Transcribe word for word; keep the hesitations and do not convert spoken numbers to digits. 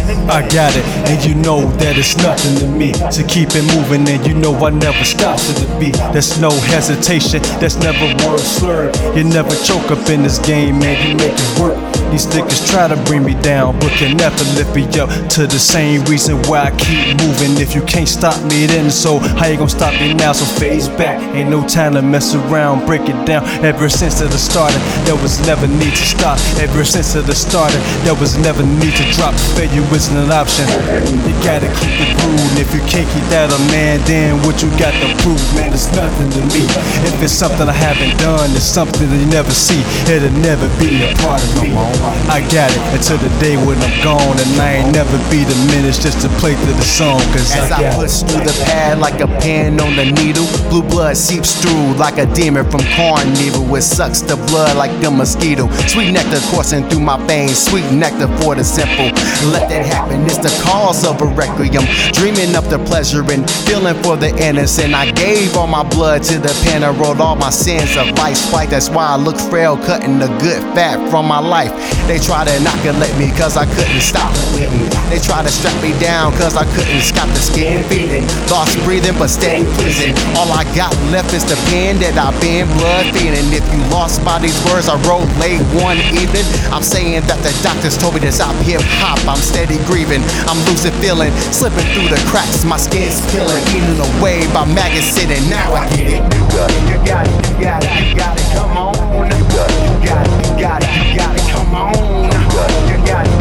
I got it, and you know that it's nothing to me. So keep it moving, and you know I never stop to the beat. There's no hesitation, there's never word slurred. You never choke up in this game, man, you make it work. These niggas try to bring me down, but can never lift me up to the same reason why I keep moving. If you can't stop me then, so how you gonna stop me now? So phase back, ain't no time to mess around, break it down. Ever since of the starting, there was never need to stop. Ever since of the starting, there was never need to drop. Failure isn't an option, you gotta keep it rude. If you can't keep that a man, then what you got to prove? Man, it's nothing to me. If it's something I haven't done, it's something that you never see. It'll never be a part of me. I got it until the day when I'm gone, and I ain't never be diminished just to play through the song. Cause as I, I push through the pad like a pen on the needle, blue blood seeps through like a demon from carnival. It sucks the blood like the mosquito. Sweet nectar coursing through my veins, sweet nectar for the simple. Let that happen, it's the cause of a requiem. Dreaming of the pleasure and feeling for the innocent. I gave all my blood to the pen, I wrote all my sins of vice fight. That's why I look frail, cutting the good fat from my life. They try to inoculate me cause I couldn't stop it. They try to strap me down cause I couldn't stop the skin feeding. Lost breathing but steady pleasing. All I got left is the pen that I've been blood feeding. If you lost by these words I wrote late one evening, I'm saying that the doctors told me to stop hip hop. I'm steady grieving, I'm losing feeling, slipping through the cracks, my skin's peeling, eaten away by maggots sitting. Now I get it. You got it, you got it, you got it, you got it, come on. You got it, you got it, you got it, you got it, come on. You got it, you got it.